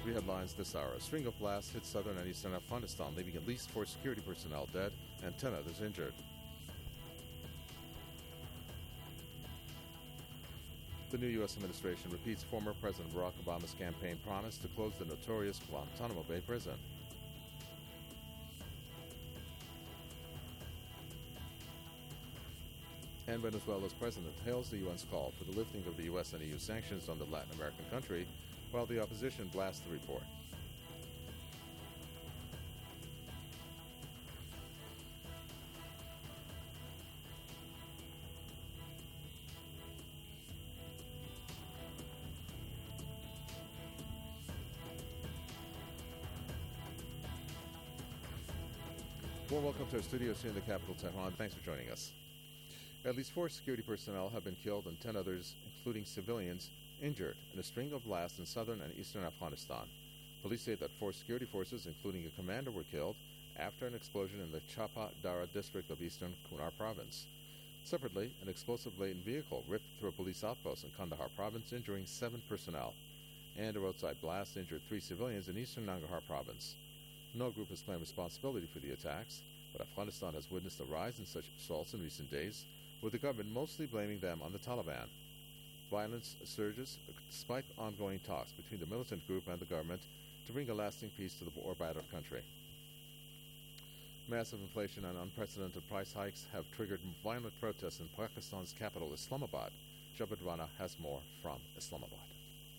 TV headlines this hour. A string of blasts hit southern and eastern Afghanistan, leaving at least 4 security personnel dead and 10 others injured. The new U.S. administration repeats former President Barack Obama's campaign promise to close the notorious Guantanamo Bay prison. And Venezuela's president hails the UN's call for the lifting of the U.S. and EU sanctions on the Latin American country, while the opposition blasts the report. Well, welcome to our studios here in the capital, Tehran. Thanks for joining us. At least 4 security personnel have been killed and 10 others, including civilians, injured in a string of blasts in southern and eastern Afghanistan. Police say that 4 security forces, including a commander, were killed after an explosion in the Chapa Dara district of eastern Kunar province. Separately, an explosive-laden vehicle ripped through a police outpost in Kandahar province, injuring 7 personnel, and a roadside blast injured 3 civilians in eastern Nangarhar province. No group has claimed responsibility for the attacks, but Afghanistan has witnessed a rise in such assaults in recent days, with the government mostly blaming them on the Taliban. Violence surges despite ongoing talks between the militant group and the government to bring a lasting peace to the war-battered country. Massive inflation and unprecedented price hikes have triggered violent protests in Pakistan's capital, Islamabad. Jabir Rana has more from Islamabad.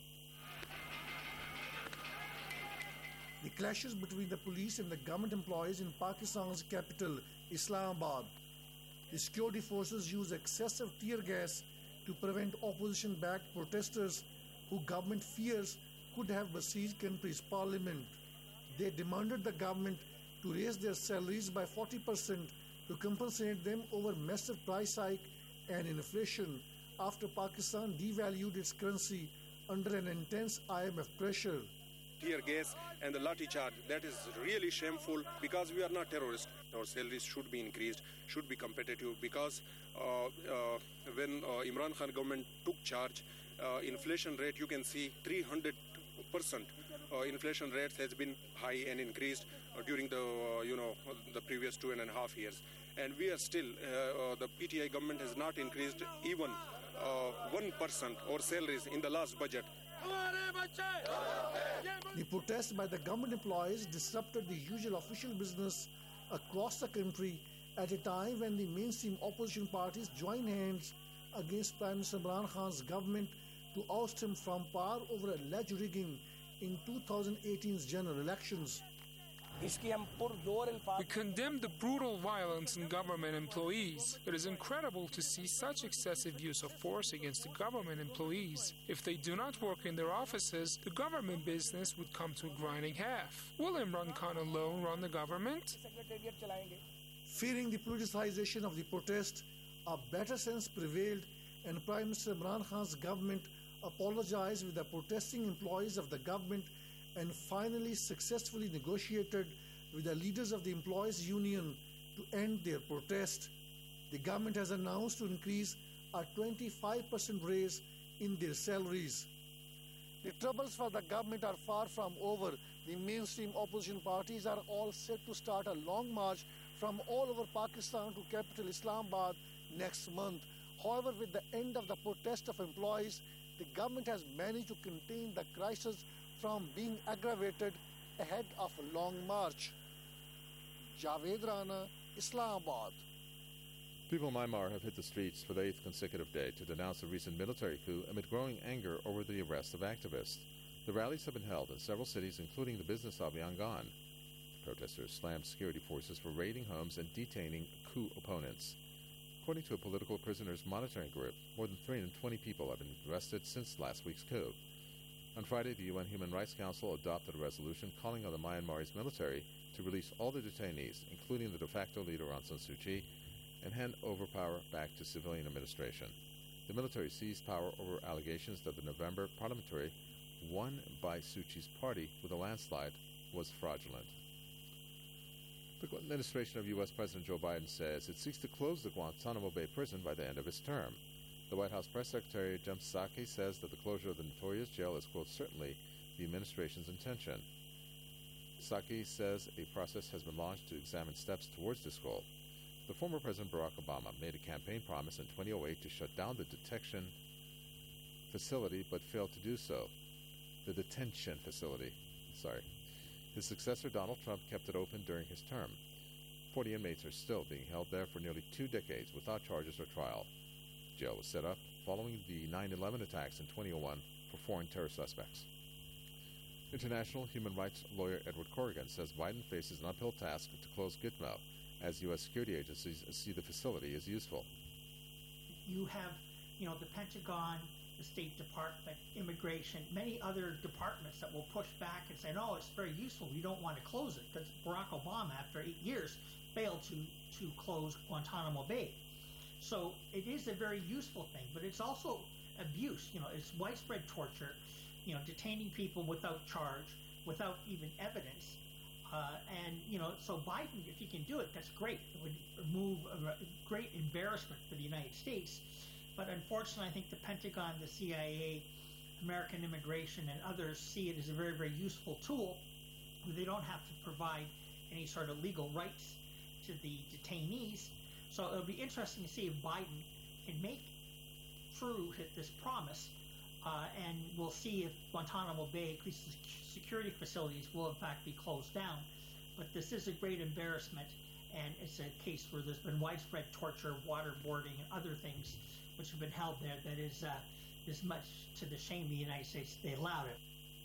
The clashes between the police and the government employees in Pakistan's capital, Islamabad. The security forces use excessive tear gas to prevent opposition-backed protesters who government fears could have besieged country's parliament. They demanded the government to raise their salaries by 40% to compensate them over massive price hike and inflation after Pakistan devalued its currency under an intense IMF pressure. Tear gas and the lathi charge, that is really shameful because we are not terrorists. Our salaries should be increased, should be competitive because when Imran Khan government took charge, inflation rate, you can see 300% inflation rates has been high and increased during the previous 2.5 years. And we are still, the PTI government has not increased even 1% our salaries in the last budget. The protests by the government employees disrupted the usual official business across the country at a time when the mainstream opposition parties join hands against Prime Minister Imran Khan's government to oust him from power over alleged rigging in 2018's general elections. We condemn the brutal violence in government employees. It is incredible to see such excessive use of force against the government employees. If they do not work in their offices, the government business would come to a grinding halt. Will Imran Khan alone run the government? Fearing the politicization of the protest, a better sense prevailed and Prime Minister Imran Khan's government apologized with the protesting employees of the government and finally successfully negotiated with the leaders of the employees' union to end their protest. The government has announced to increase a 25% raise in their salaries. The troubles for the government are far from over. The mainstream opposition parties are all set to start a long march from all over Pakistan to capital Islamabad next month. However, with the end of the protest of employees, the government has managed to contain the crisis from being aggravated ahead of a long march. Javed Rana, Islamabad. People in Myanmar have hit the streets for the 8th consecutive day to denounce the recent military coup amid growing anger over the arrest of activists. The rallies have been held in several cities, including the business of Yangon. The protesters slammed security forces for raiding homes and detaining coup opponents. According to a political prisoners monitoring group, more than 320 people have been arrested since last week's coup. On Friday, the UN Human Rights Council adopted a resolution calling on the Myanmar's military to release all the detainees, including the de facto leader Aung San Suu Kyi, and hand over power back to civilian administration. The military seized power over allegations that the November parliamentary, won by Suu Kyi's party with a landslide, was fraudulent. The administration of U.S. President Joe Biden says it seeks to close the Guantanamo Bay prison by the end of its term. The White House Press Secretary Jen Psaki says that the closure of the notorious jail is, quote, certainly the administration's intention. Psaki says a process has been launched to examine steps towards this goal. The former President Barack Obama made a campaign promise in 2008 to shut down the detention facility, but failed to do so. The detention facility, His successor, Donald Trump, kept it open during his term. 40 inmates are still being held there for nearly 2 decades without charges or trial. Jail was set up following the 9/11 attacks in 2001 for foreign terror suspects. International human rights lawyer Edward Corrigan says Biden faces an uphill task to close Gitmo, as U.S. security agencies see the facility as useful. You have, the Pentagon, the State Department, Immigration, many other departments that will push back and say, no, it's very useful, we don't want to close it, because Barack Obama, after 8 years, failed to close Guantanamo Bay. So it is a very useful thing, but it's also abuse. It's widespread torture, detaining people without charge, without even evidence. So Biden, if he can do it, that's great. It would remove a great embarrassment for the United States. But unfortunately, I think the Pentagon, the CIA, American Immigration, and others see it as a very, very useful tool where they don't have to provide any sort of legal rights to the detainees. So it'll be interesting to see if Biden can make true this promise, and we'll see if Guantanamo Bay, at least the security facilities, will in fact be closed down. But this is a great embarrassment, and it's a case where there's been widespread torture, waterboarding, and other things which have been held there that is much to the shame of the United States they allowed it.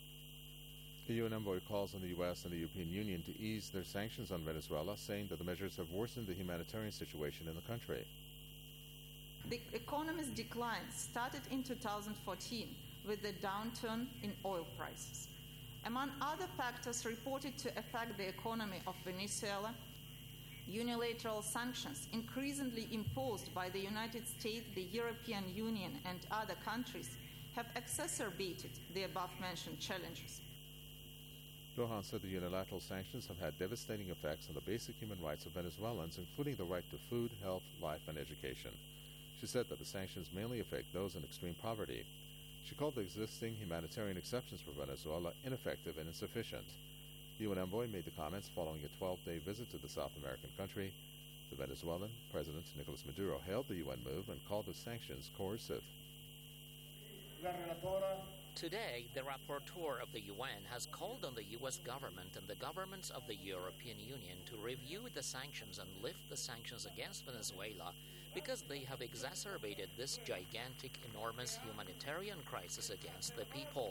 The UN envoy calls on the U.S. and the European Union to ease their sanctions on Venezuela, saying that the measures have worsened the humanitarian situation in the country. The economy's decline started in 2014 with the downturn in oil prices. Among other factors reported to affect the economy of Venezuela, unilateral sanctions increasingly imposed by the United States, the European Union, and other countries have exacerbated the above-mentioned challenges. Dohan said the unilateral sanctions have had devastating effects on the basic human rights of Venezuelans, including the right to food, health, life, and education. She said that the sanctions mainly affect those in extreme poverty. She called the existing humanitarian exceptions for Venezuela ineffective and insufficient. The UN envoy made the comments following a 12-day visit to the South American country. The Venezuelan President Nicolas Maduro hailed the UN move and called the sanctions coercive. Today, the rapporteur of the UN has called on the U.S. government and the governments of the European Union to review the sanctions and lift the sanctions against Venezuela because they have exacerbated this gigantic, enormous humanitarian crisis against the people.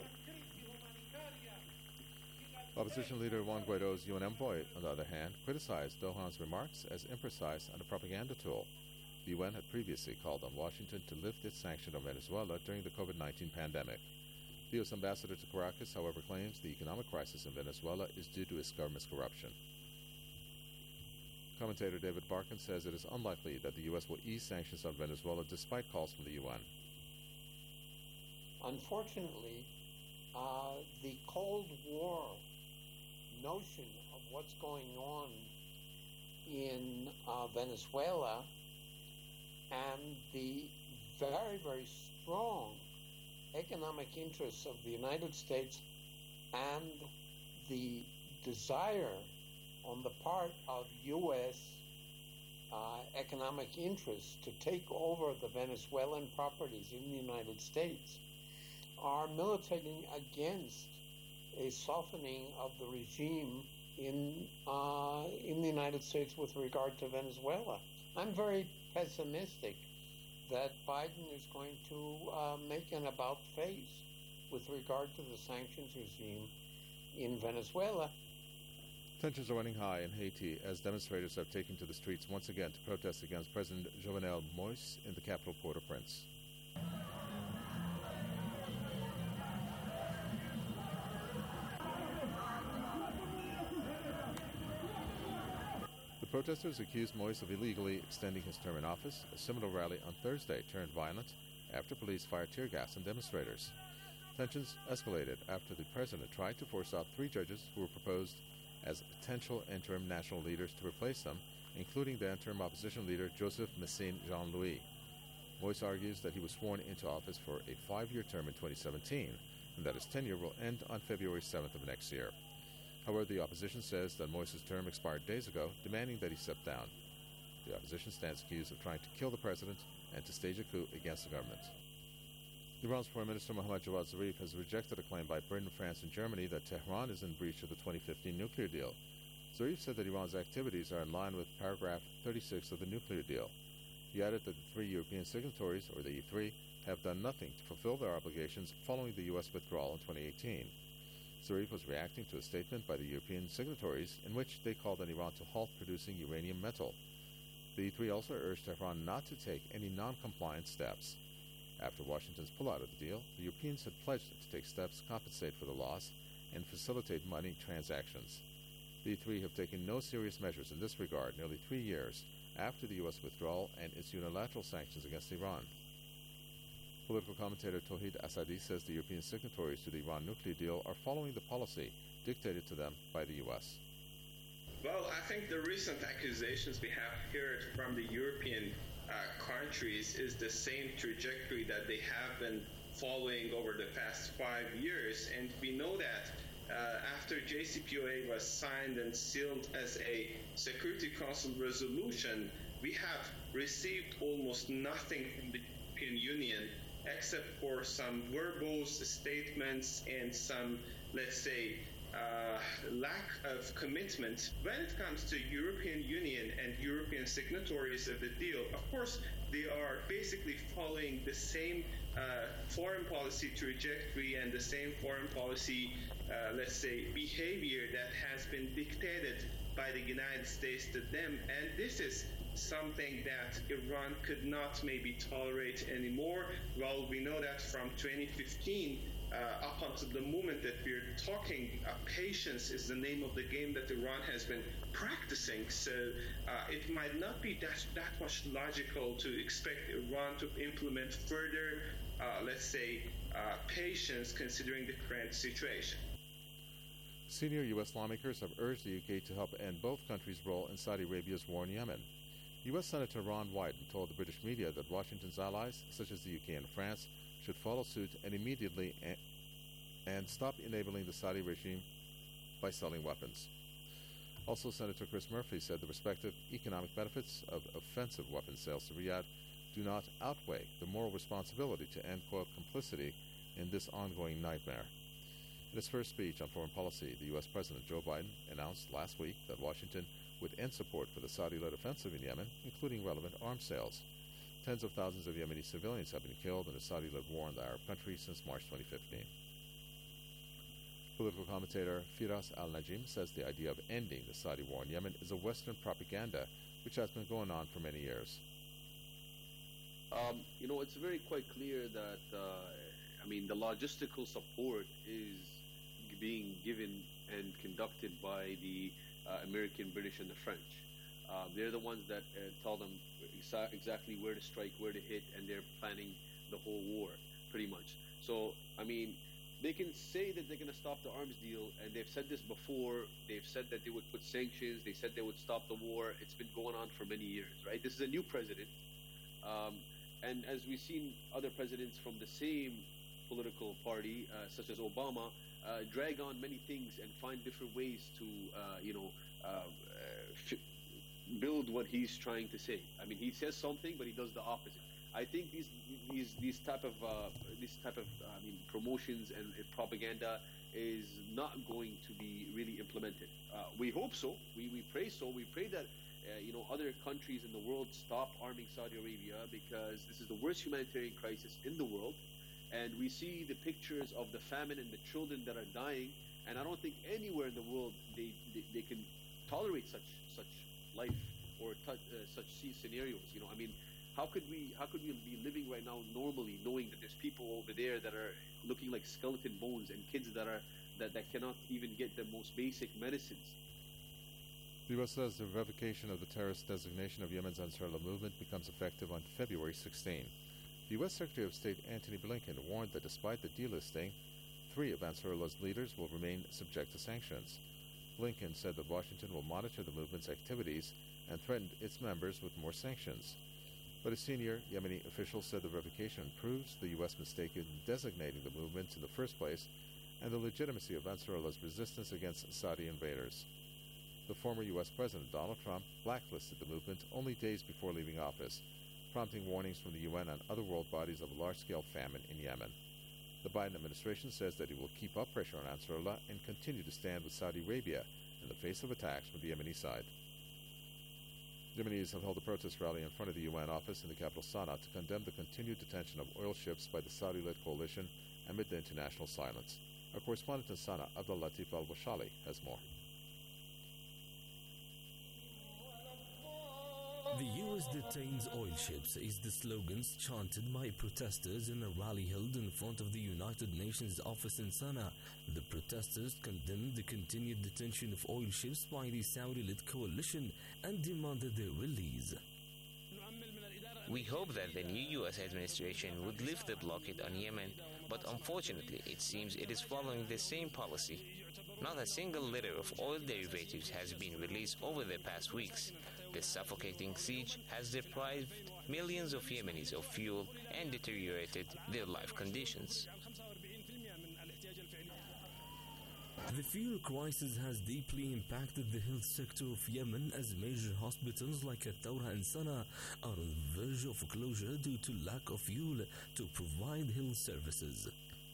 Opposition leader Juan Guaido's UN envoy, on the other hand, criticized Dohan's remarks as imprecise and a propaganda tool. The UN had previously called on Washington to lift its sanction on Venezuela during the COVID-19 pandemic. The U.S. ambassador to Caracas, however, claims the economic crisis in Venezuela is due to its government's corruption. Commentator David Barkin says it is unlikely that the U.S. will ease sanctions on Venezuela despite calls from the UN. Unfortunately, the Cold War notion of what's going on in Venezuela and the very, very strong economic interests of the United States and the desire on the part of U.S. Economic interests to take over the Venezuelan properties in the United States are militating against a softening of the regime in the United States with regard to Venezuela. I'm very pessimistic that Biden is going to make an about-face with regard to the sanctions regime in Venezuela. Tensions are running high in Haiti as demonstrators have taken to the streets once again to protest against President Jovenel Moïse in the capital Port-au-Prince. The protesters accused Moïse of illegally extending his term in office. A similar rally on Thursday turned violent after police fired tear gas on demonstrators. Tensions escalated after the president tried to force out 3 judges who were proposed as potential interim national leaders to replace them, including the interim opposition leader Joseph Messine Jean-Louis. Moïse argues that he was sworn into office for a 5-year term in 2017 and that his tenure will end on February 7th of next year. However, the opposition says that Moises' term expired days ago, demanding that he step down. The opposition stands accused of trying to kill the president and to stage a coup against the government. Iran's Foreign Minister Mohammad Javad Zarif has rejected a claim by Britain, France, and Germany that Tehran is in breach of the 2015 nuclear deal. Zarif said that Iran's activities are in line with paragraph 36 of the nuclear deal. He added that the three European signatories, or the E3, have done nothing to fulfill their obligations following the U.S. withdrawal in 2018. Zarif was reacting to a statement by the European signatories in which they called on Iran to halt producing uranium metal. The E3 also urged Tehran not to take any non-compliant steps. After Washington's pullout of the deal, the Europeans had pledged to take steps to compensate for the loss and facilitate money transactions. The E3 have taken no serious measures in this regard nearly 3 years after the U.S. withdrawal and its unilateral sanctions against Iran. Political commentator Tauhid Asadi says the European signatories to the Iran nuclear deal are following the policy dictated to them by the U.S. Well, I think the recent accusations we have heard from the European countries is the same trajectory that they have been following over the past 5 years. And we know that after JCPOA was signed and sealed as a Security Council resolution, we have received almost nothing from the European Union except for some verbose statements and some, let's say, lack of commitment. When it comes to European Union and European signatories of the deal, of course, they are basically following the same foreign policy trajectory and the same foreign policy, let's say, behavior that has been dictated by the United States to them. And this is something that Iran could not maybe tolerate anymore. Well, we know that from 2015 up until the moment that we're talking, patience is the name of the game that Iran has been practicing. So it might not be that much logical to expect Iran to implement further, let's say, patience considering the current situation. Senior U.S. lawmakers have urged the U.K. to help end both countries' role in Saudi Arabia's war in Yemen. U.S. Senator Ron Wyden told the British media that Washington's allies, such as the U.K. and France, should follow suit and immediately and stop enabling the Saudi regime by selling weapons. Also, Senator Chris Murphy said the respective economic benefits of offensive weapons sales to Riyadh do not outweigh the moral responsibility to end, quote, complicity in this ongoing nightmare. In his first speech on foreign policy, the U.S. President Joe Biden announced last week that Washington would end support for the Saudi-led offensive in Yemen, including relevant arms sales. Tens of thousands of Yemeni civilians have been killed in the Saudi-led war in the Arab country since March 2015. Political commentator Firas al-Najim says the idea of ending the Saudi war in Yemen is a Western propaganda which has been going on for many years. It's very quite clear that, the logistical support is being given and conducted by the American, British, and the French. They're the ones that tell them exactly where to strike, where to hit, and they're planning the whole war, pretty much. So, they can say that they're going to stop the arms deal, and they've said this before. They've said that they would put sanctions. They said they would stop the war. It's been going on for many years, right? This is a new president. And as we've seen other presidents from the same political party, such as Obama, drag on many things and find different ways to, build what he's trying to say. He says something, but he does the opposite. I think these type of promotions and propaganda is not going to be really implemented. We hope so. We pray so. We pray that other countries in the world stop arming Saudi Arabia, because this is the worst humanitarian crisis in the world, and we see the pictures of the famine and the children that are dying. And I don't think anywhere in the world they can tolerate such life or such scenarios. How could we be living right now normally, knowing that there's people over there that are looking like skeleton bones, and kids that cannot even get the most basic medicines? The U.S. says the revocation of the terrorist designation of Yemen's Ansarullah movement becomes effective on February 16. The U.S. Secretary of State Antony Blinken warned that despite the delisting, 3 of Ansarullah's leaders will remain subject to sanctions. Blinken said that Washington will monitor the movement's activities and threatened its members with more sanctions. But a senior Yemeni official said the revocation proves the U.S. mistake in designating the movement in the first place and the legitimacy of Ansarallah's resistance against Saudi invaders. The former U.S. President Donald Trump blacklisted the movement only days before leaving office, prompting warnings from the UN and other world bodies of a large-scale famine in Yemen. The Biden administration says that it will keep up pressure on Ansarallah and continue to stand with Saudi Arabia in the face of attacks from the Yemeni side. Yemenis have held a protest rally in front of the UN office in the capital Sana'a to condemn the continued detention of oil ships by the Saudi-led coalition amid the international silence. Our correspondent in Sana'a, Abdul Latif Al-Bashali, has more. The U.S. detains oil ships is the slogans chanted by protesters in a rally held in front of the United Nations office in Sana'a. The protesters condemned the continued detention of oil ships by the Saudi-led coalition and demanded their release. We hope that the new U.S. administration would lift the blockade on Yemen, but unfortunately it seems it is following the same policy. Not a single liter of oil derivatives has been released over the past weeks. This suffocating siege has deprived millions of Yemenis of fuel and deteriorated their life conditions. The fuel crisis has deeply impacted the health sector of Yemen as major hospitals like Al-Thawra and Sana'a are on the verge of closure due to lack of fuel to provide health services.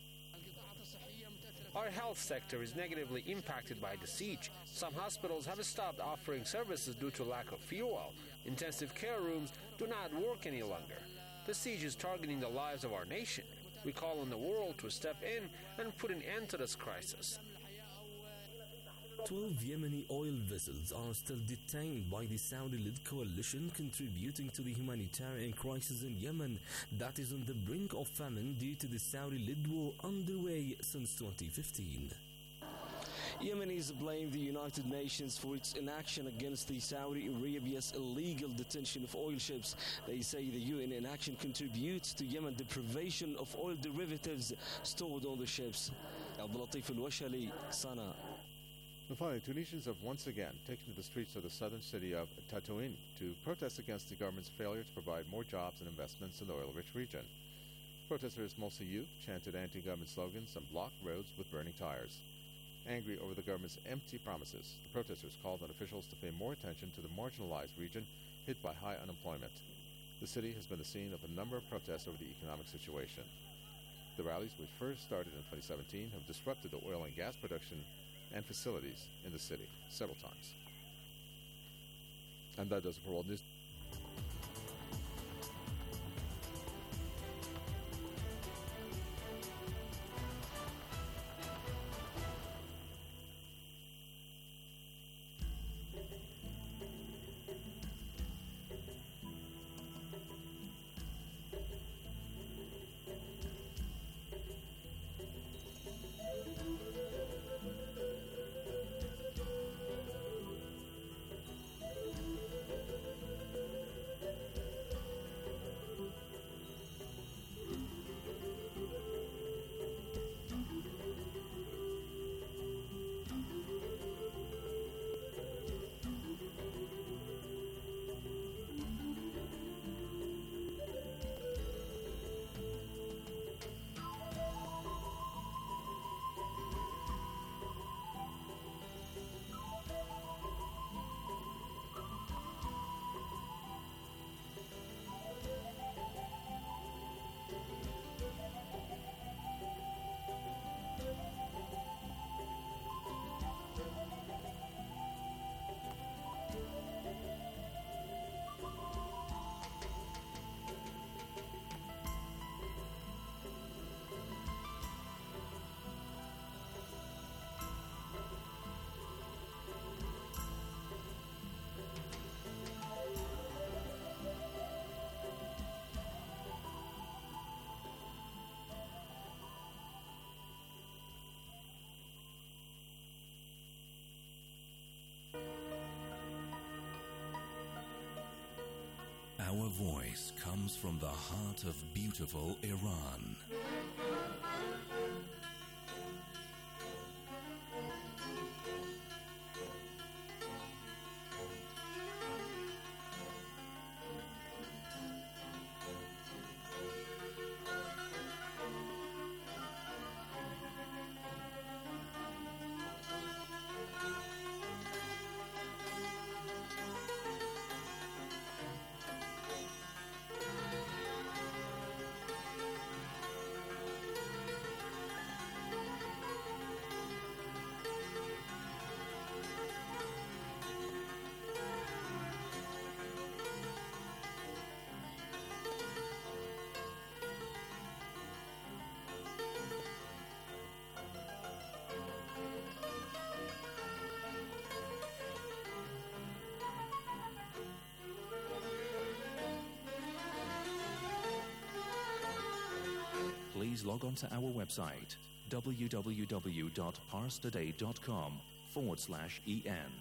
Our health sector is negatively impacted by the siege. Some hospitals have stopped offering services due to lack of fuel. Intensive care rooms do not work any longer. The siege is targeting the lives of our nation. We call on the world to step in and put an end to this crisis. 12 Yemeni oil vessels are still detained by the Saudi-led coalition, contributing to the humanitarian crisis in Yemen that is on the brink of famine due to the Saudi-led war underway since 2015. Yemenis blame the United Nations for its inaction against the Saudi Arabia's illegal detention of oil ships. They say the UN inaction contributes to Yemen deprivation of oil derivatives stored on the ships. Abdul Latif Al-Bashali, Sana'a. And finally, Tunisians have once again taken to the streets of the southern city of Tataouine to protest against the government's failure to provide more jobs and investments in the oil-rich region. Protesters, mostly youth, chanted anti-government slogans and blocked roads with burning tires. Angry over the government's empty promises, the protesters called on officials to pay more attention to the marginalized region hit by high unemployment. The city has been the scene of a number of protests over the economic situation. The rallies, which first started in 2017, have disrupted the oil and gas production and facilities in the city several times. And that does it for World News. Our voice comes from the heart of beautiful Iran. please log on to our website www.parstoday.com/en.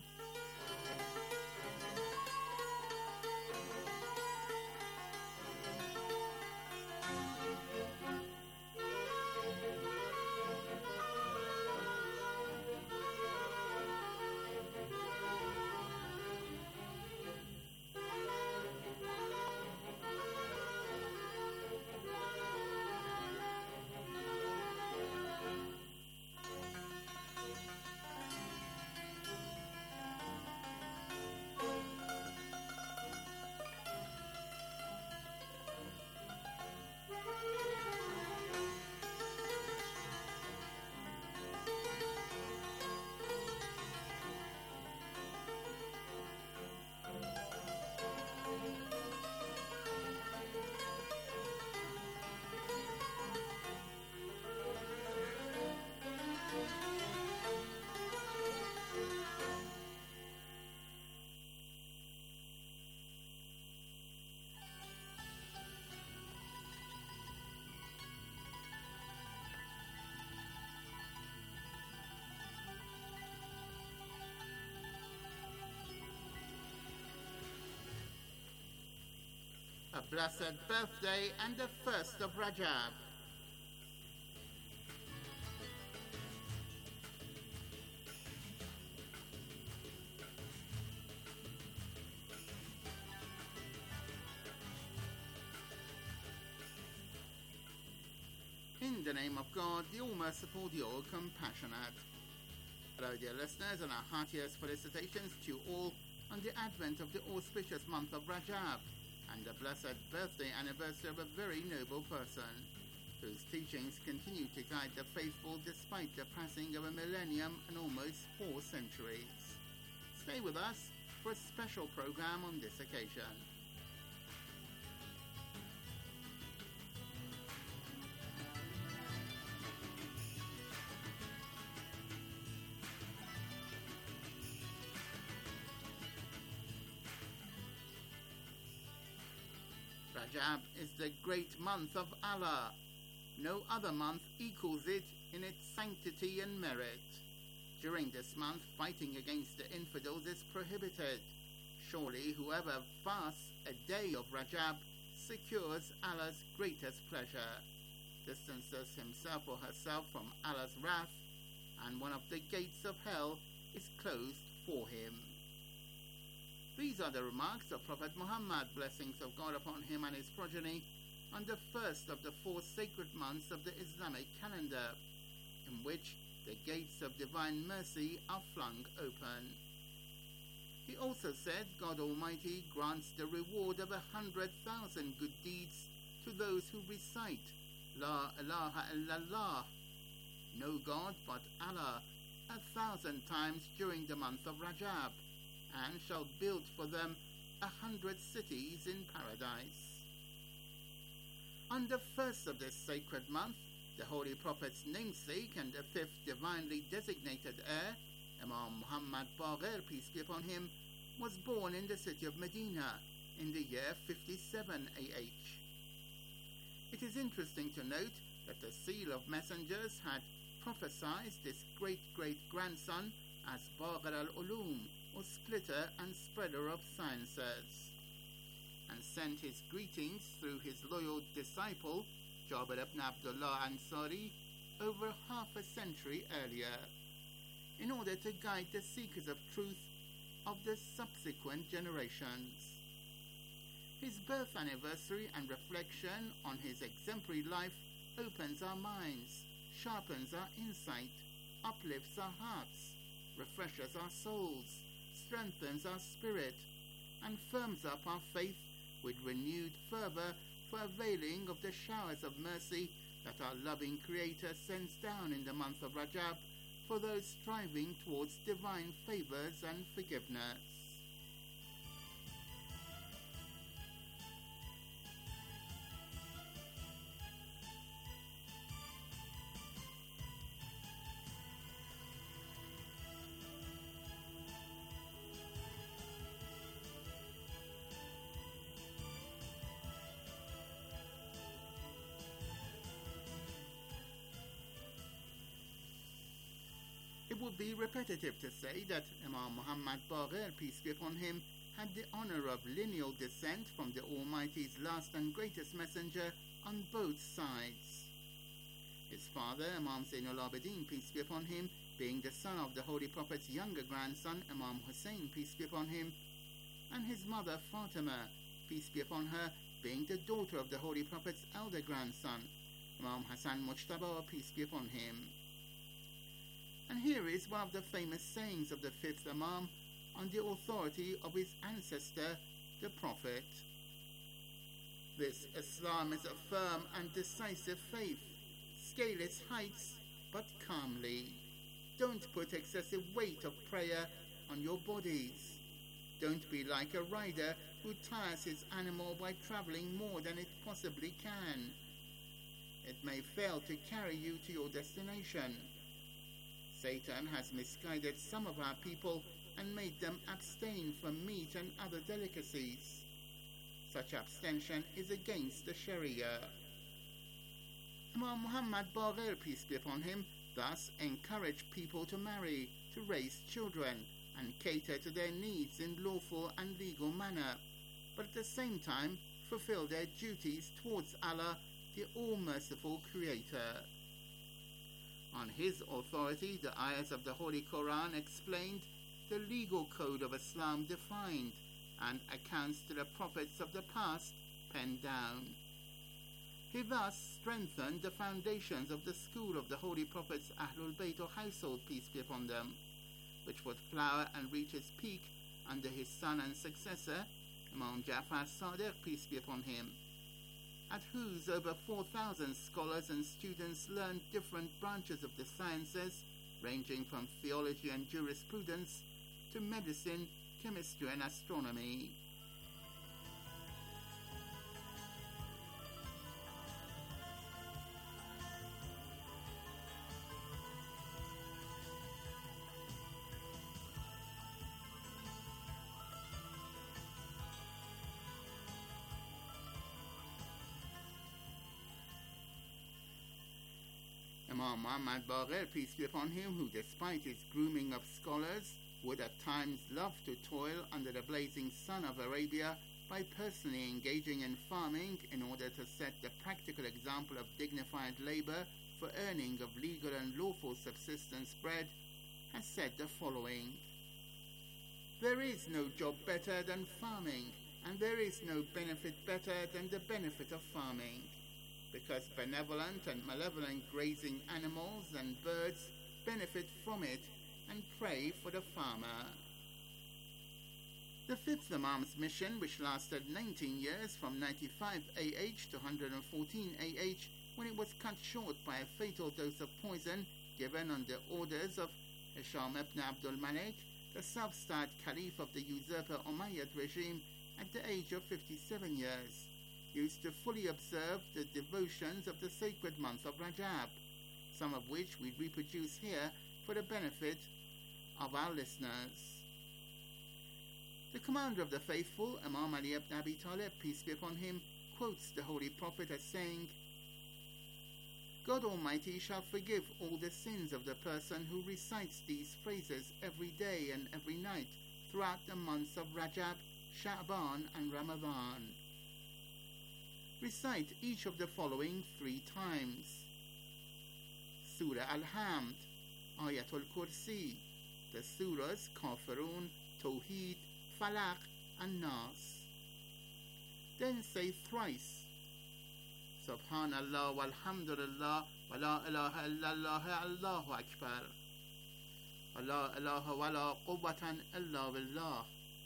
A blessed birthday and the first of Rajab. In the name of God, the All-Merciful, the All-Compassionate. Hello, dear listeners, and our heartiest felicitations to you all on the advent of the auspicious month of Rajab, and the blessed birthday anniversary of a very noble person, whose teachings continue to guide the faithful despite the passing of a millennium and almost 4 centuries. Stay with us for a special program on this occasion. Rajab is the great month of Allah. No other month equals it in its sanctity and merit. During this month, fighting against the infidels is prohibited. Surely whoever fasts a day of Rajab secures Allah's greatest pleasure, distances himself or herself from Allah's wrath, and one of the gates of hell is closed for him. These are the remarks of Prophet Muhammad, blessings of God upon him and his progeny, on the first of the 4 sacred months of the Islamic calendar, in which the gates of divine mercy are flung open. He also said, God Almighty grants the reward of 100,000 good deeds to those who recite La ilaha illallah, no God but Allah, 1,000 times during the month of Rajab, and shall build for them 100 cities in paradise. On the first of this sacred month, the Holy Prophet's namesake and the 5th divinely designated heir, Imam Muhammad Baqir, peace be upon him, was born in the city of Medina in the year 57 AH. It is interesting to note that the seal of messengers had prophesied this great-great-grandson as Baqir al-Ulum, or splitter and spreader of sciences, and sent his greetings through his loyal disciple, Jabir ibn Abdullah Ansari, over half a century earlier, in order to guide the seekers of truth of the subsequent generations. His birth anniversary and reflection on his exemplary life opens our minds, sharpens our insight, uplifts our hearts, refreshes our souls, strengthens our spirit, and firms up our faith with renewed fervor for availing of the showers of mercy that our loving Creator sends down in the month of Rajab for those striving towards divine favors and forgiveness. It would be repetitive to say that Imam Muhammad Baqir, peace be upon him, had the honor of lineal descent from the Almighty's last and greatest messenger on both sides. His father, Imam Zainul Abidin, peace be upon him, being the son of the Holy Prophet's younger grandson, Imam Hussein, peace be upon him, and his mother, Fatima, peace be upon her, being the daughter of the Holy Prophet's elder grandson, Imam Hassan Mujtaba, peace be upon him. And here is one of the famous sayings of the fifth Imam on the authority of his ancestor, the Prophet. This Islam is a firm and decisive faith. Scale its heights, but calmly. Don't put excessive weight of prayer on your bodies. Don't be like a rider who tires his animal by traveling more than it possibly can. It may fail to carry you to your destination. Satan has misguided some of our people and made them abstain from meat and other delicacies. Such abstention is against the Sharia. Imam Muhammad Baqir, peace be upon him, thus encouraged people to marry, to raise children, and cater to their needs in lawful and legal manner, but at the same time fulfill their duties towards Allah, the All-Merciful Creator. On his authority, the ayahs of the Holy Quran explained, the legal code of Islam defined, and accounts to the prophets of the past penned down. He thus strengthened the foundations of the school of the Holy Prophet's Ahlul Bayt or household, peace be upon them, which would flower and reach its peak under his son and successor, Imam Ja'far Sadiq, peace be upon him, at whose over 4,000 scholars and students learned different branches of the sciences, ranging from theology and jurisprudence to medicine, chemistry and astronomy. Imam Muhammad Baqir, peace be upon him, who despite his grooming of scholars, would at times love to toil under the blazing sun of Arabia by personally engaging in farming in order to set the practical example of dignified labor for earning of legal and lawful subsistence bread, has said the following: There is no job better than farming, and there is no benefit better than the benefit of farming, because benevolent and malevolent grazing animals and birds benefit from it and pray for the farmer. The fifth Imam's mission, which lasted 19 years from 95 AH to 114 AH, when it was cut short by a fatal dose of poison given on the orders of Hisham ibn Abdul Malik, the self-styled caliph of the usurper Umayyad regime, at the age of 57 years, used to fully observe the devotions of the sacred month of Rajab, some of which we reproduce here for the benefit of our listeners. The commander of the faithful, Imam Ali ibn Abi Talib, peace be upon him, quotes the Holy Prophet as saying, God Almighty shall forgive all the sins of the person who recites these phrases every day and every night throughout the months of Rajab, Sha'ban and Ramadan. Recite each of the following 3 times. Surah Al-Hamd, Ayatul Kursi, the surahs Kafirun, Tawheed, Falaq and Nas. Then say thrice, Subhanallah walhamdulillah wa la ilaha illallah Allahu Akbar wa la ilaha wa la quwwatan illa billah,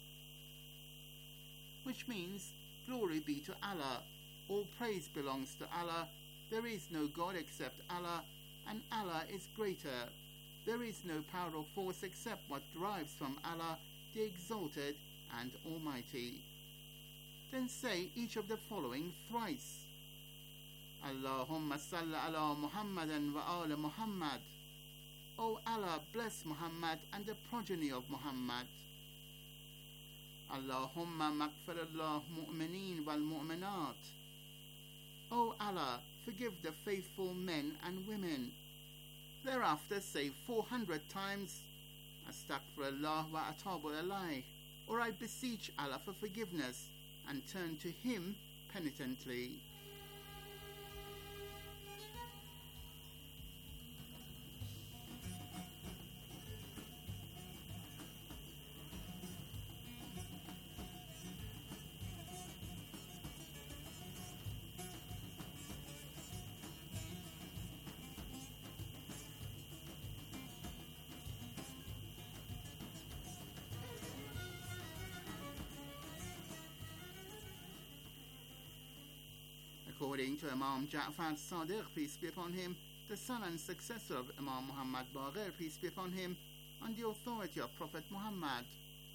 which means, glory be to Allah, all praise belongs to Allah, there is no God except Allah, and Allah is greater. There is no power or force except what derives from Allah, the Exalted and Almighty. Then say each of the following thrice. Allahumma salli ala Muhammadan wa ala Muhammad. O Allah, bless Muhammad and the progeny of Muhammad. Allahumma maghfirullah mu'mineen wal mu'minat. O Allah, forgive the faithful men and women. Thereafter say 400 times, Astaghfirullah wa atubu ilayh, or I beseech Allah for forgiveness and turn to Him penitently. According to Imam Ja'far Sadiq, peace be upon him, the son and successor of Imam Muhammad Baqir, peace be upon him, on the authority of Prophet Muhammad,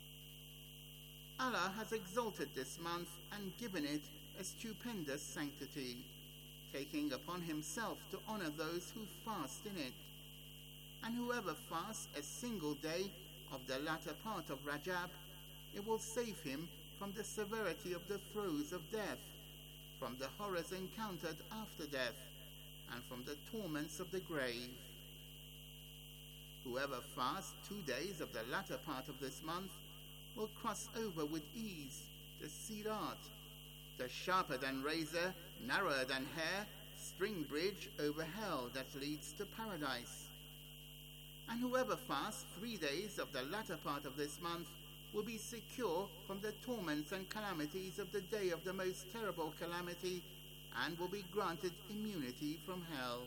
Allah has exalted this month and given it a stupendous sanctity, taking upon himself to honor those who fast in it. And whoever fasts a single day of the latter part of Rajab, it will save him from the severity of the throes of death, from the horrors encountered after death, and from the torments of the grave. Whoever fasts 2 days of the latter part of this month will cross over with ease the Sirat, the sharper than razor, narrower than hair, string bridge over hell that leads to paradise. And whoever fasts 3 days of the latter part of this month will be secure from the torments and calamities of the day of the most terrible calamity, and will be granted immunity from hell.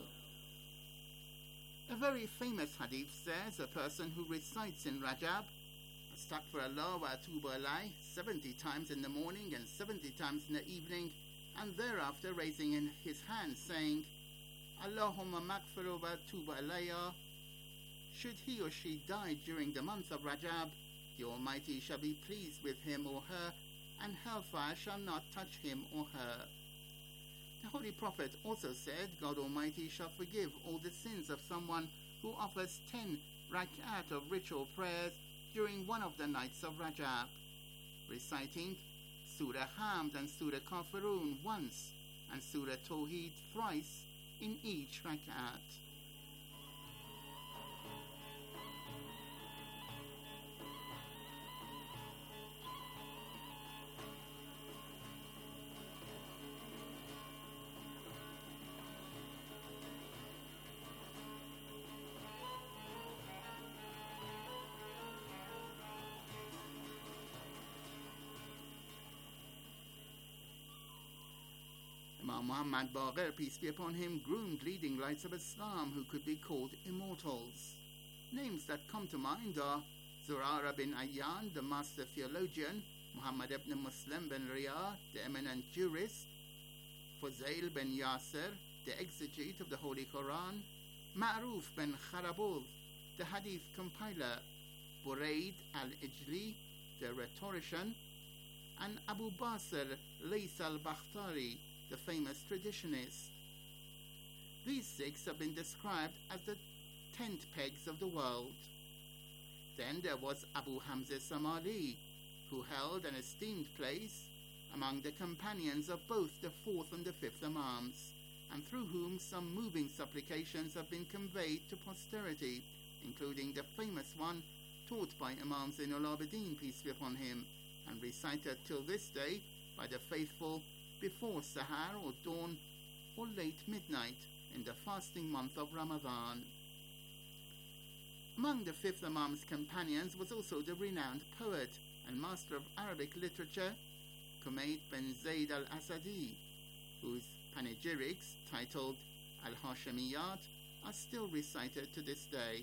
A very famous hadith says a person who recites in Rajab, Astaghfirullah wa atubu ilayh, 70 times in the morning and 70 times in the evening, and thereafter raising in his hand saying, Allahumma maghfiru wa atubu ilayya, should he or she die during the month of Rajab, the Almighty shall be pleased with him or her, and hellfire shall not touch him or her. The Holy Prophet also said, God Almighty shall forgive all the sins of someone who offers 10 rak'at of ritual prayers during one of the nights of Rajab, reciting Surah Hamd and Surah Kafirun once, and Surah Tawheed thrice in each rak'at. Imam Muhammad Baqir, peace be upon him, groomed leading lights of Islam who could be called immortals. Names that come to mind are Zurara bin Ayyan, the master theologian, Muhammad ibn Muslim bin Riyah, the eminent jurist, Fuzail bin Yasir, the exegete of the Holy Quran, Ma'ruf bin Kharabul, the hadith compiler, Buraid al-Ijli, the rhetorician, and Abu Basir Lays al-Bakhtari, the famous traditionist. These 6 have been described as the tent pegs of the world. Then there was Abu Hamza Samali, who held an esteemed place among the companions of both the 4th and the 5th Imams, and through whom some moving supplications have been conveyed to posterity, including the famous one taught by Imam Zainul Abidin, peace be upon him, and recited till this day by the faithful before Sahar or dawn or late midnight in the fasting month of Ramadan. Among the 5th Imam's companions was also the renowned poet and master of Arabic literature, Kumayt bin Zayd al-Asadi, whose panegyrics, titled Al-Hashemiyat, are still recited to this day.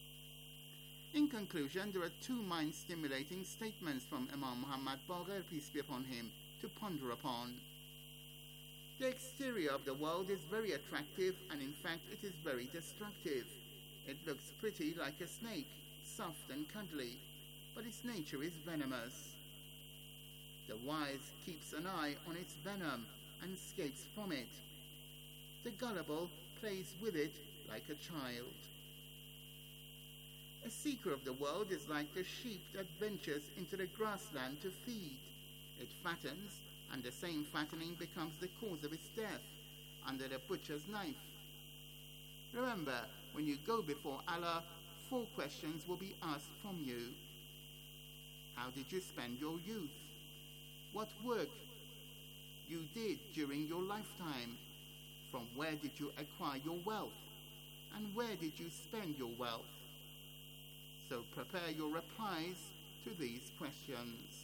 In conclusion, there are 2 mind-stimulating statements from Imam Muhammad Baqir, peace be upon him, to ponder upon. The exterior of the world is very attractive, and in fact it is very destructive. It looks pretty like a snake, soft and cuddly, but its nature is venomous. The wise keeps an eye on its venom and escapes from it. The gullible plays with it like a child. A seeker of the world is like the sheep that ventures into the grassland to feed. It fattens, and the same fattening becomes the cause of its death under the butcher's knife. Remember, when you go before Allah, 4 questions will be asked from you. How did you spend your youth? What work you did during your lifetime? From where did you acquire your wealth? And where did you spend your wealth? So prepare your replies to these questions.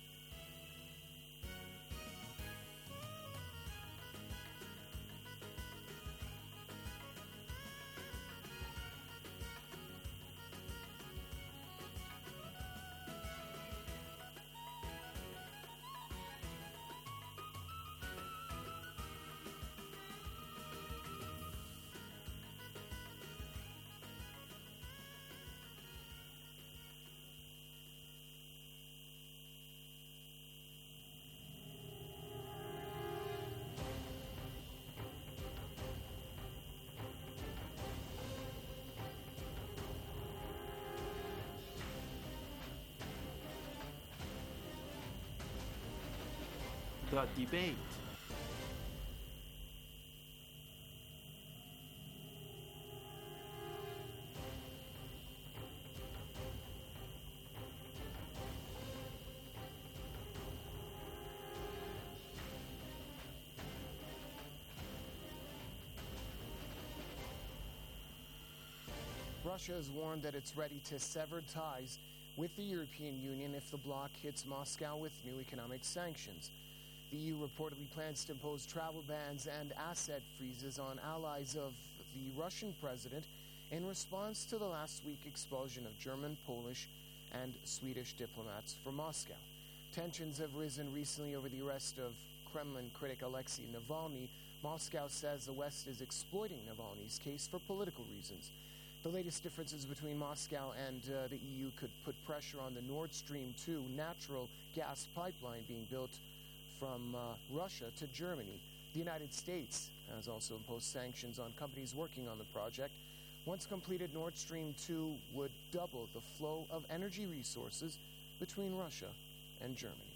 The debate. Russia has warned that it's ready to sever ties with the European Union if the bloc hits Moscow with new economic sanctions. The EU reportedly plans to impose travel bans and asset freezes on allies of the Russian president in response to the last week expulsion of German, Polish, and Swedish diplomats from Moscow. Tensions have risen recently over the arrest of Kremlin critic Alexei Navalny. Moscow says the West is exploiting Navalny's case for political reasons. The latest differences between Moscow and the EU could put pressure on the Nord Stream 2 natural gas pipeline being built from Russia to Germany. The United States has also imposed sanctions on companies working on the project. Once completed, Nord Stream 2 would double the flow of energy resources between Russia and Germany.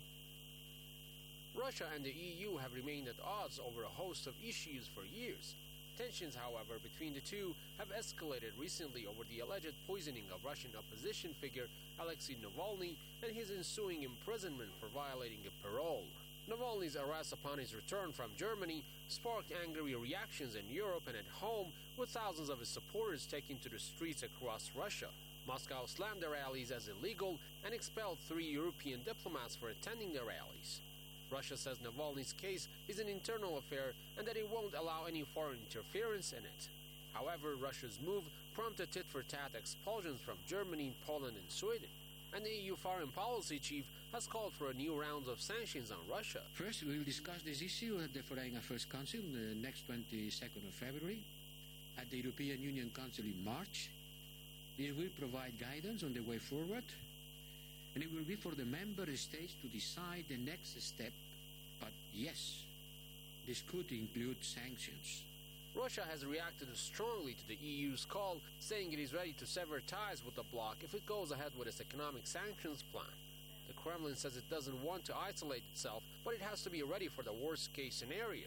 Russia and the EU have remained at odds over a host of issues for years. Tensions, however, between the two have escalated recently over the alleged poisoning of Russian opposition figure Alexei Navalny and his ensuing imprisonment for violating a parole. Navalny's arrest upon his return from Germany sparked angry reactions in Europe and at home, with thousands of his supporters taking to the streets across Russia. Moscow slammed the rallies as illegal and expelled 3 European diplomats for attending the rallies. Russia says Navalny's case is an internal affair and that it won't allow any foreign interference in it. However, Russia's move prompted tit-for-tat expulsions from Germany, Poland, and Sweden. And the EU foreign policy chief has called for a new round of sanctions on Russia. First, we will discuss this issue at the Foreign Affairs Council the next 22nd of February, at the European Union Council in March. This will provide guidance on the way forward, and it will be for the member states to decide the next step. But yes, this could include sanctions. Russia has reacted strongly to the EU's call, saying it is ready to sever ties with the bloc if it goes ahead with its economic sanctions plan. The Kremlin says it doesn't want to isolate itself, but it has to be ready for the worst-case scenario.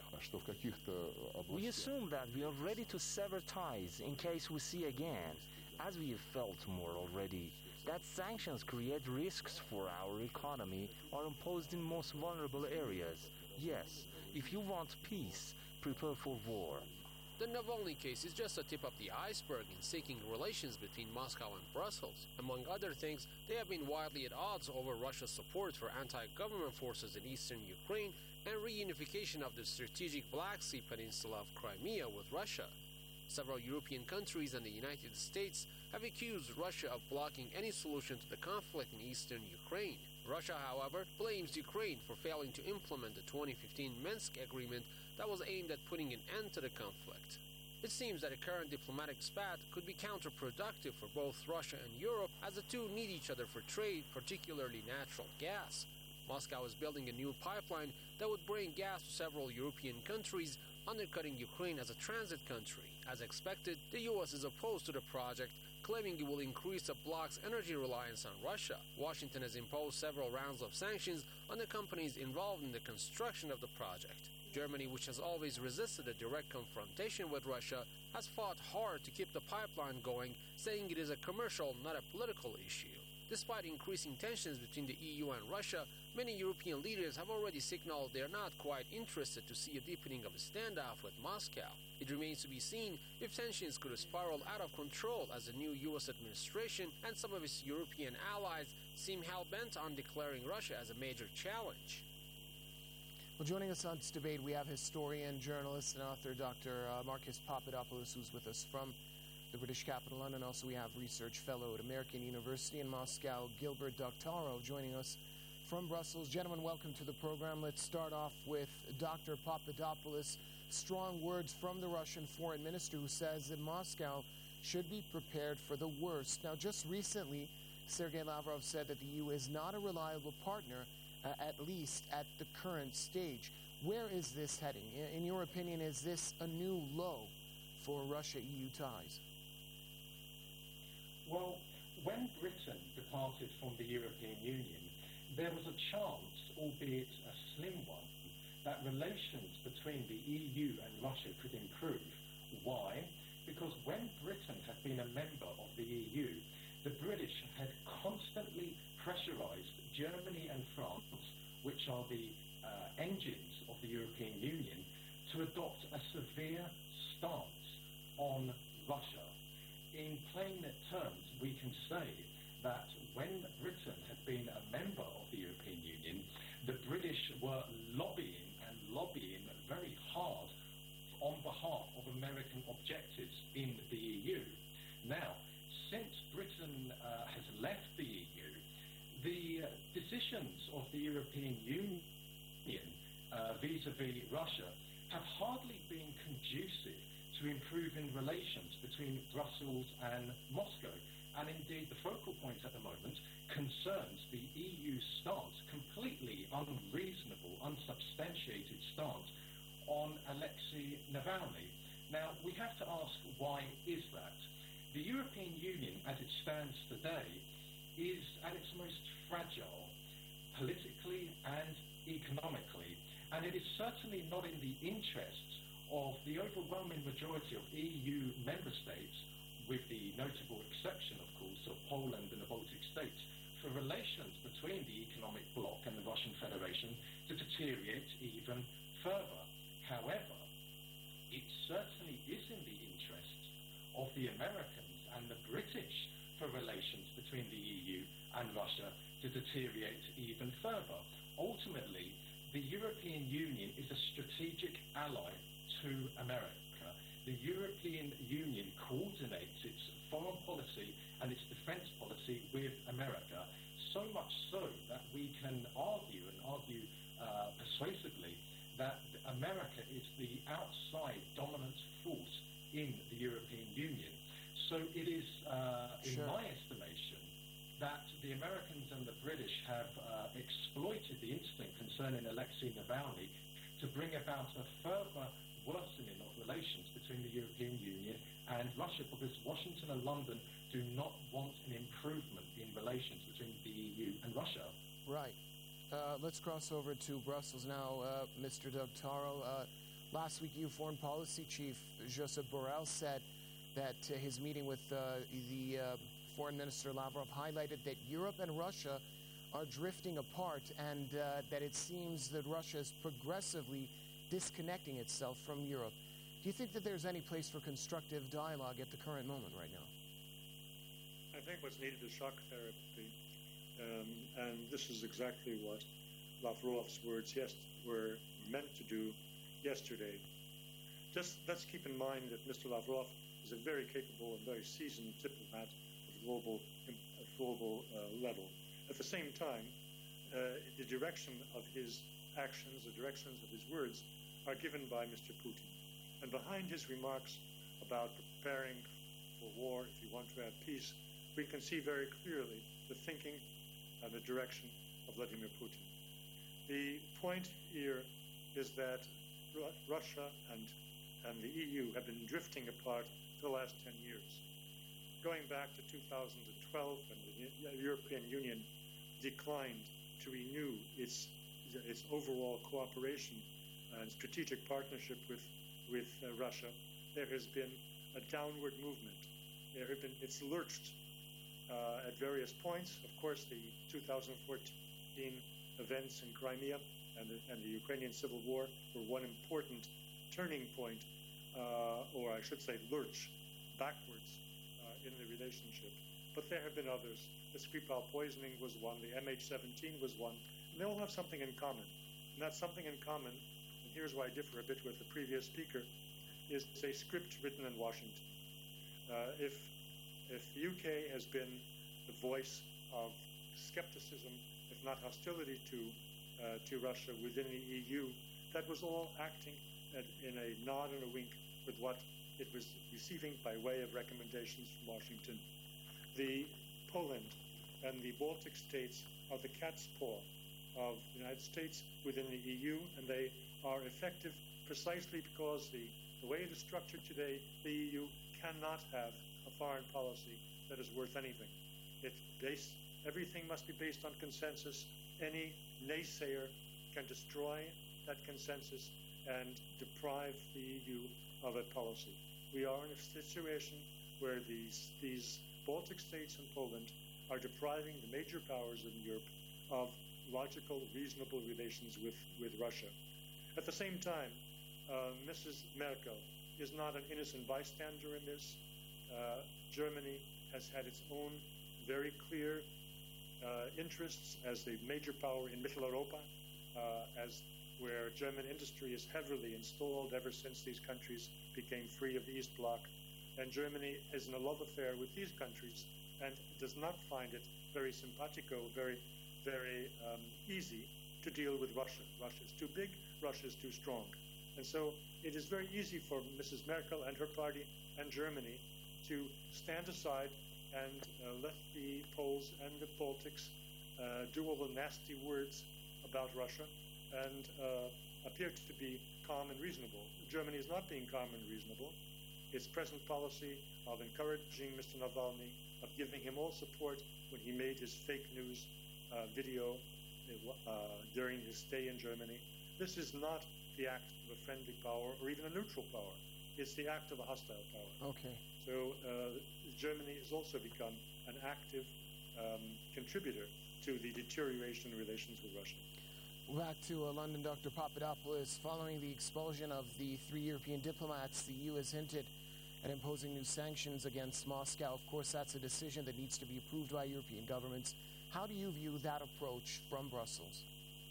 We assume that we are ready to sever ties in case we see again, as we have felt more already, that sanctions create risks for our economy are imposed in most vulnerable areas. Yes, if you want peace, prepare for war. The Navalny case is just a tip of the iceberg in seeking relations between Moscow and Brussels. Among other things, they have been widely at odds over Russia's support for anti-government forces in eastern Ukraine and reunification of the strategic Black Sea peninsula of Crimea with Russia. Several European countries and the United States have accused Russia of blocking any solution to the conflict in eastern Ukraine. Russia, however, blames Ukraine for failing to implement the 2015 Minsk agreement that was aimed at putting an end to the conflict. It seems that a current diplomatic spat could be counterproductive for both Russia and Europe, as the two need each other for trade, particularly natural gas. Moscow is building a new pipeline that would bring gas to several European countries, undercutting Ukraine as a transit country. As expected, the U.S. is opposed to the project, claiming it will increase the bloc's energy reliance on Russia. Washington has imposed several rounds of sanctions on the companies involved in the construction of the project. Germany, which has always resisted a direct confrontation with Russia, has fought hard to keep the pipeline going, saying it is a commercial, not a political issue. Despite increasing tensions between the EU and Russia, many European leaders have already signaled they are not quite interested to see a deepening of a standoff with Moscow. It remains to be seen if tensions could spiral out of control as the new U.S. administration and some of its European allies seem hell-bent on declaring Russia as a major challenge. Well, joining us on this debate, we have historian, journalist, and author Dr. Marcus Papadopoulos, who's with us from the British capital, London. Also, we have research fellow at American University in Moscow, Gilbert Doctorow, joining us from Brussels. Gentlemen, welcome to the program. Let's start off with Dr. Papadopoulos. Strong words from the Russian foreign minister, who says that Moscow should be prepared for the worst. Now, just recently, Sergei Lavrov said that the EU is not a reliable partner, at least at the current stage. Where is this heading? In your opinion, is this a new low for Russia-EU ties? Well, when Britain departed from the European Union, there was a chance, albeit a slim one, that relations between the EU and Russia could improve. Why? Because when Britain had been a member of the EU, the British had constantly pressurized Germany and France, which are the engines of the European Union, to adopt a severe stance on Russia. In plain terms, we can say that when Britain had been a member of the European Union, the British were lobbying very hard on behalf of American objectives in the EU. Now, since Britain has left the EU, the decisions of the European Union vis-à-vis Russia have hardly been conducive to improving relations between Brussels and Moscow. And indeed, the focal point at the moment concerns the EU stance, completely unreasonable, unsubstantiated stance on Alexei Navalny. Now, we have to ask, why is that? The European Union, as it stands today, is at its most fragile, politically and economically, and it is certainly not in the interests of the overwhelming majority of EU member states, with the notable exception, of course, of Poland and the Baltic states, for relations between the economic bloc and the Russian Federation to deteriorate even further. However, it certainly is in the interests of the Americans and the British for relations between the EU and Russia to deteriorate even further. Ultimately, the European Union is a strategic ally to America. The European Union coordinates its foreign policy and its defense policy with America, so much so that we can argue persuasively that America is the outside dominant force in the European Union. So it is, in my estimation, that the Americans and the British have exploited the incident concerning Alexei Navalny to bring about a further worsening of relations between the European Union and Russia, because Washington and London do not want an improvement in relations between the EU and Russia. Right. Let's cross over to Brussels now, Mr. Doctorow. Last week, EU Foreign Policy Chief Josep Borrell said that his meeting with the Foreign Minister Lavrov highlighted that Europe and Russia are drifting apart, and that it seems that Russia is progressively disconnecting itself from Europe. Do you think that there's any place for constructive dialogue at the current moment right now? I think what's needed is shock therapy, and this is exactly what Lavrov's words were meant to do yesterday. Just let's keep in mind that Mr. Lavrov is a very capable and very seasoned diplomat of global level. At the same time, the direction of his actions, the directions of his words, are given by Mr. Putin. And behind his remarks about preparing for war, if you want to have peace, we can see very clearly the thinking and the direction of Vladimir Putin. The point here is that Russia and the EU have been drifting apart for the last 10 years. Going back to 2012, when the European Union declined to renew its overall cooperation and strategic partnership with Russia, there has been a downward movement. It's lurched at various points. Of course, the 2014 events in Crimea and the Ukrainian civil war were one important turning point, or I should say lurch, backwards in the relationship. But there have been others. The Skripal poisoning was one, the MH17 was one, and they all have something in common. And that something in common, and here's where I differ a bit with the previous speaker, is a script written in Washington. If the UK has been the voice of skepticism, if not hostility to Russia within the EU, that was all acting in a nod and a wink with what it was receiving by way of recommendations from Washington. The Poland and the Baltic states are the cat's paw of the United States within the EU, and they are effective precisely because the way it is structured today, the EU cannot have a foreign policy that is worth anything. Everything must be based on consensus. Any naysayer can destroy that consensus and deprive the EU of a policy. We are in a situation where these Baltic states and Poland are depriving the major powers in Europe of logical, reasonable relations with Russia. At the same time, Mrs. Merkel is not an innocent bystander in this. Germany has had its own very clear interests as the major power in Mitteleuropa, where German industry is heavily installed ever since these countries became free of the East Bloc. And Germany is in a love affair with these countries and does not find it very simpatico, very easy to deal with Russia. Russia is too big, Russia is too strong. And so it is very easy for Mrs. Merkel and her party and Germany to stand aside and let the Poles and the Baltics do all the nasty words about Russia and appear to be calm and reasonable. Germany is not being calm and reasonable. Its present policy of encouraging Mr. Navalny, of giving him all support when he made his fake news video during his stay in Germany, this is not the act of a friendly power or even a neutral power. It's the act of a hostile power. Okay. So Germany has also become an active contributor to the deterioration in relations with Russia. Back to London, Dr. Papadopoulos. Following the expulsion of the 3 European diplomats, the EU has hinted at imposing new sanctions against Moscow. Of course, that's a decision that needs to be approved by European governments. How do you view that approach from Brussels?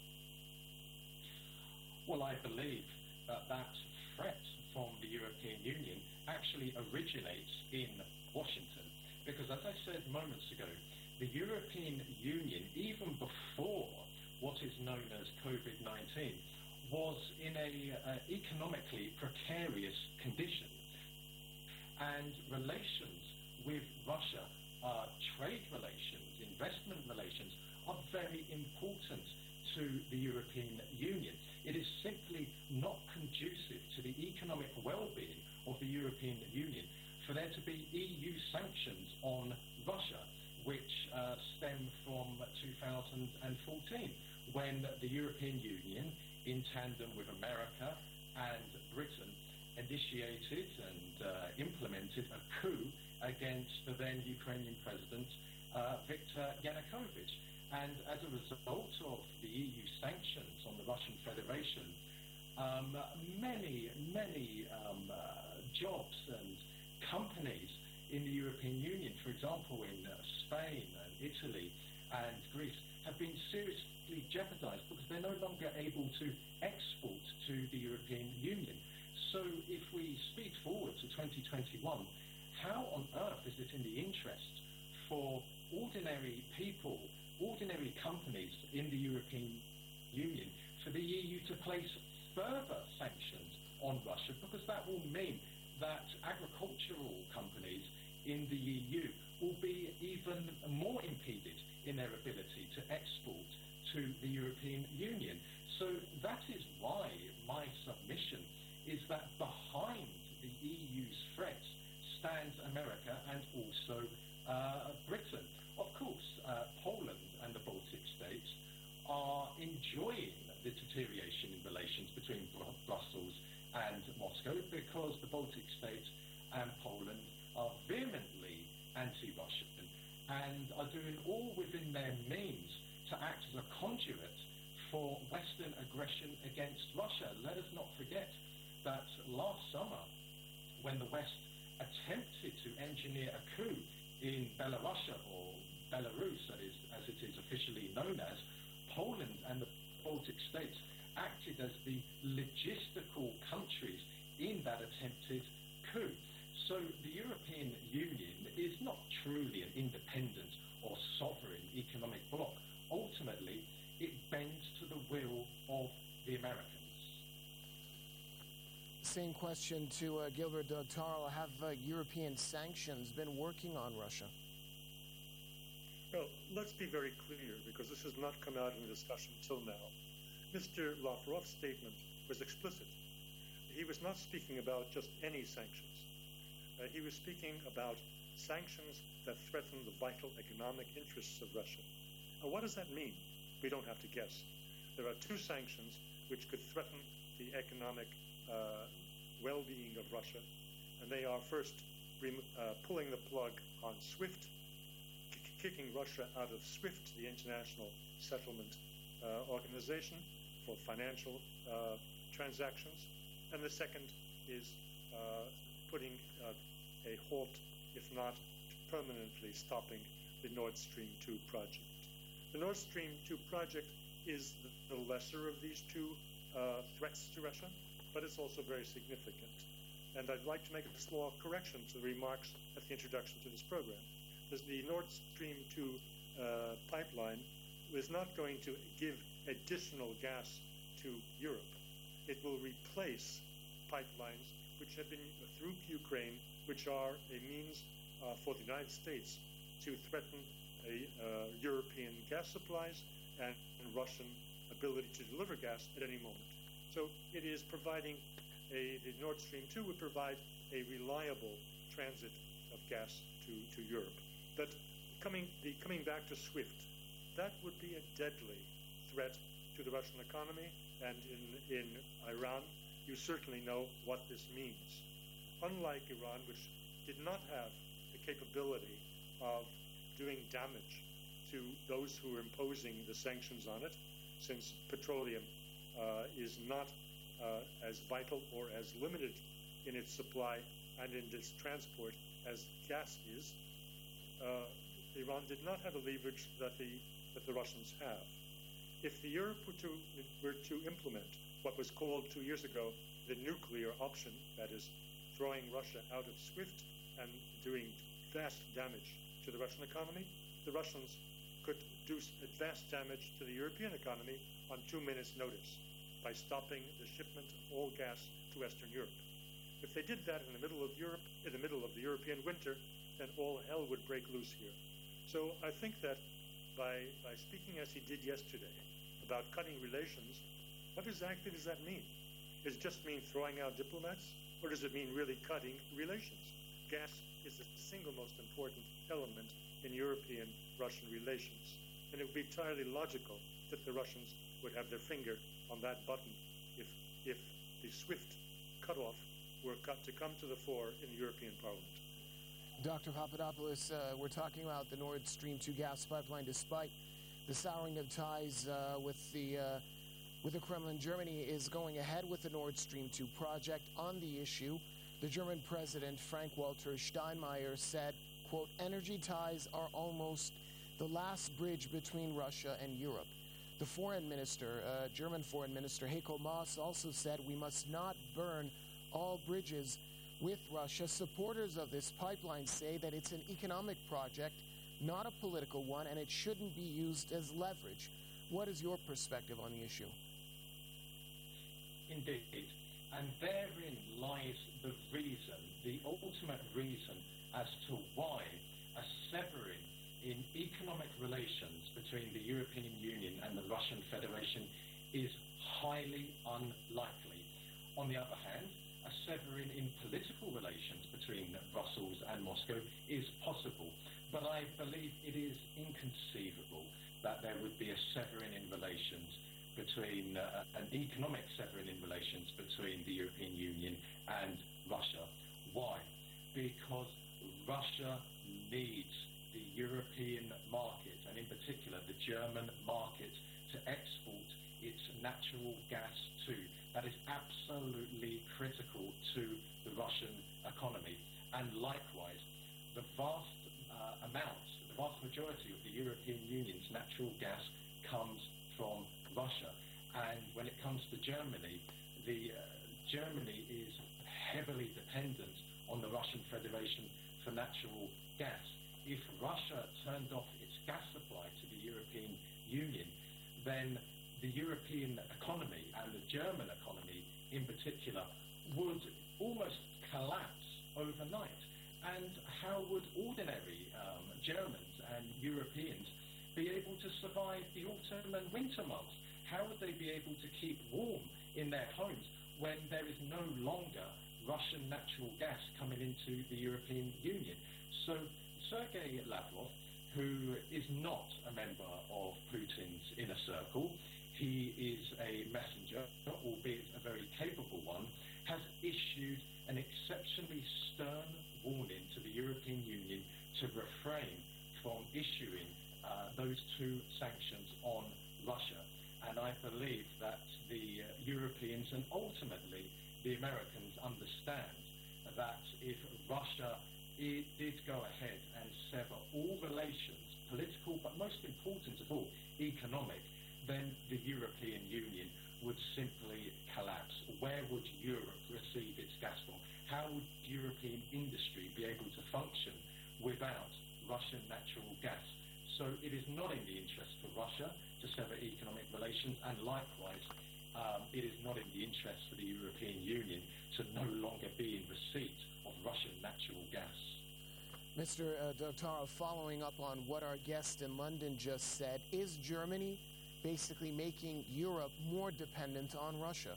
Well, I believe that threat from the European Union actually originates in Washington. Because as I said moments ago, the European Union, even before what is known as COVID-19, was in a economically precarious condition. And relations with Russia, trade relations, investment relations, are very important to the European Union. It is simply not conducive to the economic well-being of the European Union for there to be EU sanctions on Russia, which stem from 2014, when the European Union, in tandem with America and Britain, initiated and implemented a coup against the then Ukrainian president, Viktor Yanukovych. And as a result of the EU sanctions on the Russian Federation, many jobs and companies in the European Union, for example in Spain and Italy and Greece, have been seriously jeopardized because they're no longer able to export to the European Union. So if we speed forward to 2021, how on earth is it in the interest for ordinary people, ordinary companies in the European Union, for the EU to place further sanctions on Russia? Because that will mean that agricultural companies in the EU will be even more impeded in their ability to export to the European Union. So that is why my submission is that behind the EU's threats stands America and also Britain. Of course, Poland and the Baltic states are enjoying the deterioration in relations between Brussels and Moscow, because the Baltic states and Poland are vehemently anti-Russian and are doing all within their means to act as a conduit for Western aggression against Russia. Let us not forget that last summer, when the West attempted to engineer a coup in Belarus, or Belarus, as it is officially known as, Poland and the Baltic states acted as the logistical countries in that attempted coup. So the European Union is not truly an independent or sovereign economic bloc. Ultimately, it bends to the will of the Americans. Same question to Gilbert Doctorow. Have European sanctions been working on Russia? Well, let's be very clear, because this has not come out in the discussion till now. Mr. Lavrov's statement was explicit. He was not speaking about just any sanctions. He was speaking about sanctions that threaten the vital economic interests of Russia. Now, what does that mean? We don't have to guess. There are two sanctions which could threaten the economic well-being of Russia, and they are first pulling the plug on SWIFT, kicking Russia out of SWIFT, the International Settlement Organization for financial transactions, and the second is putting a halt, if not permanently stopping, the Nord Stream 2 project. The Nord Stream 2 project is the lesser of these two threats to Russia, but it's also very significant. And I'd like to make a small correction to the remarks at the introduction to this program. The Nord Stream 2 pipeline is not going to give additional gas to Europe. It will replace pipelines which have been through Ukraine, which are a means for the United States to threaten European gas supplies and Russian ability to deliver gas at any moment. So it is providing the Nord Stream 2 would provide a reliable transit of gas to Europe. But coming back to SWIFT, that would be a deadly threat to the Russian economy, and in Iran, you certainly know what this means. Unlike Iran, which did not have the capability of doing damage to those who are imposing the sanctions on it, since petroleum is not as vital or as limited in its supply and in its transport as gas is, Iran did not have a leverage that the Russians have. If the Europe were to implement what was called 2 years ago the nuclear option, that is, throwing Russia out of SWIFT and doing vast damage to the Russian economy, the Russians could do vast damage to the European economy on 2 minutes' notice by stopping the shipment of all gas to Western Europe. If they did that in the middle of Europe, in the middle of the European winter, then all hell would break loose here. So I think that by speaking as he did yesterday about cutting relations, what exactly does that mean? Does it just mean throwing out diplomats, or does it mean really cutting relations? Gas is the single most important element in European-Russian relations, and it would be entirely logical that the Russians would have their finger on that button if the SWIFT cutoff were to come to the fore in the European Parliament. Dr. Papadopoulos, we're talking about the Nord Stream 2 gas pipeline. Despite the souring of ties with the Kremlin, Germany is going ahead with the Nord Stream 2 project. On the issue, the German president, Frank-Walter Steinmeier, said, quote, "Energy ties are almost the last bridge between Russia and Europe." The foreign minister, German foreign minister Heiko Maas, also said we must not burn all bridges with Russia. Supporters of this pipeline say that it's an economic project, not a political one, and it shouldn't be used as leverage. What is your perspective on the issue? Indeed. And therein lies the reason, the ultimate reason as to why a severing in economic relations between the European Union and the Russian Federation is highly unlikely. On the other hand, a severing in political relations between Brussels and Moscow is possible, but I believe it is inconceivable that there would be a severing in relations between an economic severing in relations between the European Union and Russia. Why? Because Russia needs the European market, and in particular the German market, to export its natural gas to. That is absolutely critical to the Russian economy. And likewise, the vast majority of the European Union's natural gas comes from Russia. And when it comes to Germany, Germany is heavily dependent on the Russian Federation for natural gas. If Russia turned off its gas supply to the European Union, then the European economy and the German economy in particular would almost collapse overnight. And how would ordinary Germans and Europeans be able to survive the autumn and winter months? How would they be able to keep warm in their homes when there is no longer Russian natural gas coming into the European Union? So Sergei Lavrov, who is not a member of Putin's inner circle, he is a messenger, albeit a very capable one, has issued an exceptionally stern warning to the European Union to refrain from issuing those two sanctions on Russia. And I believe that the Europeans and ultimately the Americans understand that if Russia did go ahead and sever all relations, political, but most important of all, economic, then the European Union would simply collapse. Where would Europe receive its gas from? How would European industry be able to function without Russian natural gas? So it is not in the interest for Russia to sever economic relations, and likewise, it is not in the interest for the European Union to no longer be in receipt of Russian natural gas. Mr. Doktorov, following up on what our guest in London just said, is Germany basically making Europe more dependent on Russia?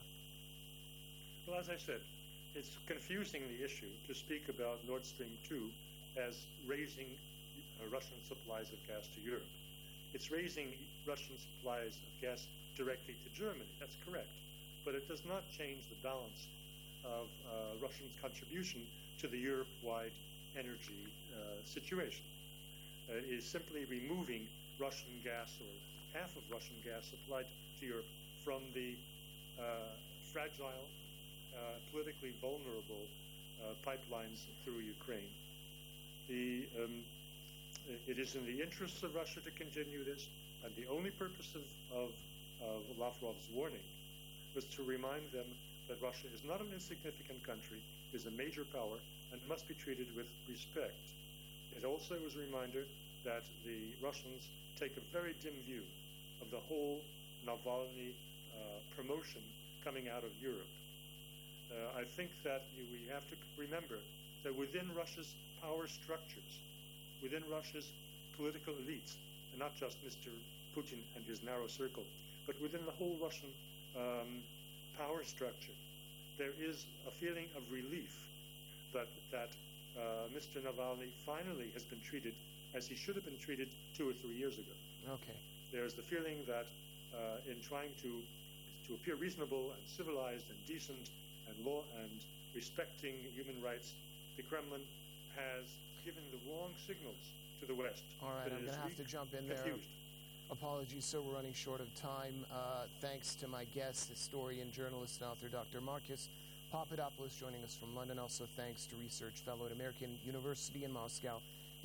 Well, as I said, it's confusing the issue to speak about Nord Stream 2 as raising Russian supplies of gas to Europe. It's raising Russian supplies of gas directly to Germany, that's correct. But it does not change the balance of Russia's contribution to the Europe-wide energy situation. It is simply removing Russian gas, or half of Russian gas supplied to Europe, from the fragile, politically vulnerable pipelines through Ukraine. It is in the interests of Russia to continue this, and the only purpose of Lavrov's warning was to remind them that Russia is not an insignificant country, is a major power, and must be treated with respect. It also was a reminder that the Russians take a very dim view of the whole Navalny promotion coming out of Europe. I think that we have to remember that within Russia's power structures, within Russia's political elites, and not just Mr. Putin and his narrow circle, but within the whole Russian power structure, there is a feeling of relief that Mr. Navalny finally has been treated as he should have been treated 2 or 3 years ago. Okay. There's the feeling that in trying to appear reasonable and civilized and decent and law and respecting human rights, the Kremlin has given the wrong signals to the West. All right, I'm going to have to jump in there. Apologies, sir, we're running short of time. Thanks to my guest, historian, journalist, and author, Dr. Marcus Papadopoulos, joining us from London. Also thanks to research fellow at American University in Moscow,